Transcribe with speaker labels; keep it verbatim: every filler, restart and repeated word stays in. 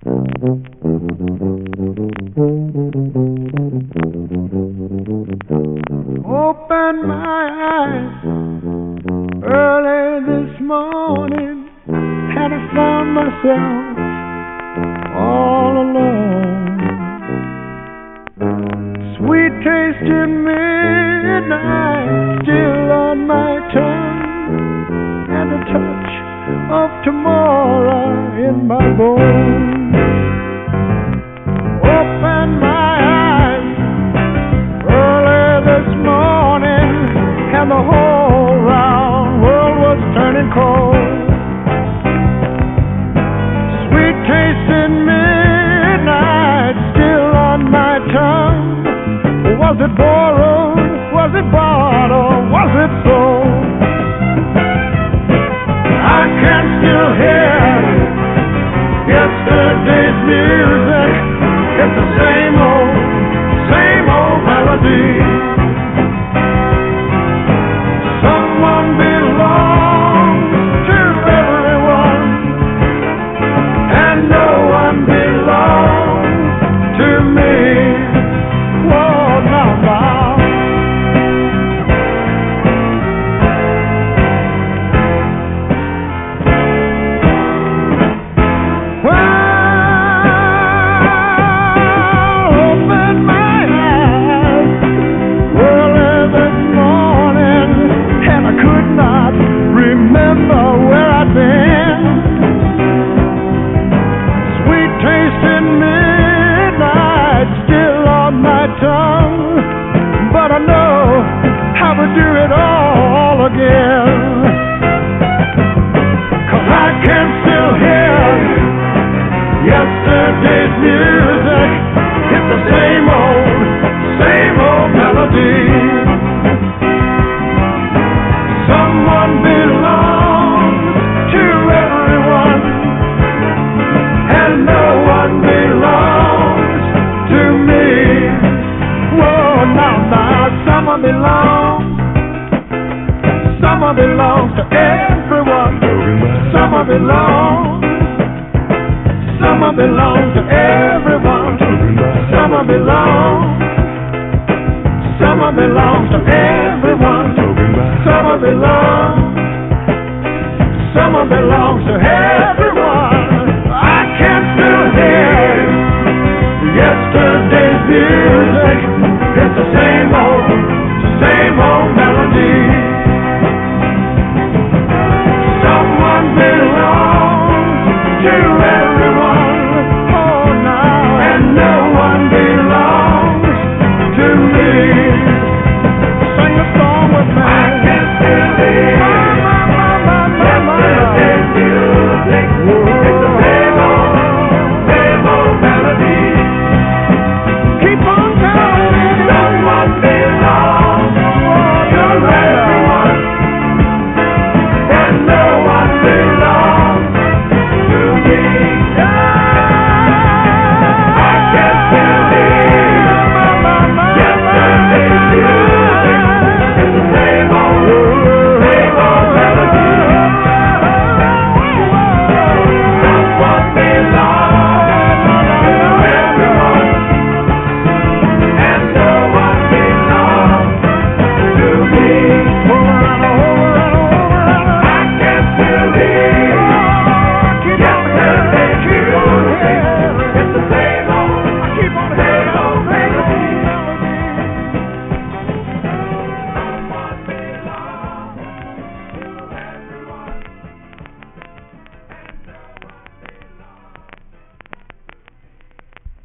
Speaker 1: Open my eyes early this morning, and I found myself all alone. Sweet taste in midnight still on my tongue, and the touch of tomorrow in my bones. Open my eyes early this morning, and the whole round world was turning cold. Sweet taste in midnight still on my tongue. Was it borrowed? Was it bought? Or was it sold? I can still hear yesterday's music. It's the same old, same old melody. Someone belongs to everyone, and no one belongs to me. Whoa, now, now. But I know how to do it all again. 'Cause I can still hear yesterday's music. It's the same old, same old melody. Someone belongs to everyone, and no one belongs to me. Now, now, someone belongs, someone belongs to everyone. Someone belongs, someone belongs to everyone. Someone belongs, someone belongs to everyone. Someone belongs, someone belongs to everyone. I can still hear yesterday's music. It's the same old, same old melody. Someone belongs to everyone, oh now, and no one belongs to me. Sing a song with me. I can still hear yesterday's music. It's the same old, same old melody. Keep on telling me. Someone belongs to everyone, and no one belongs to me.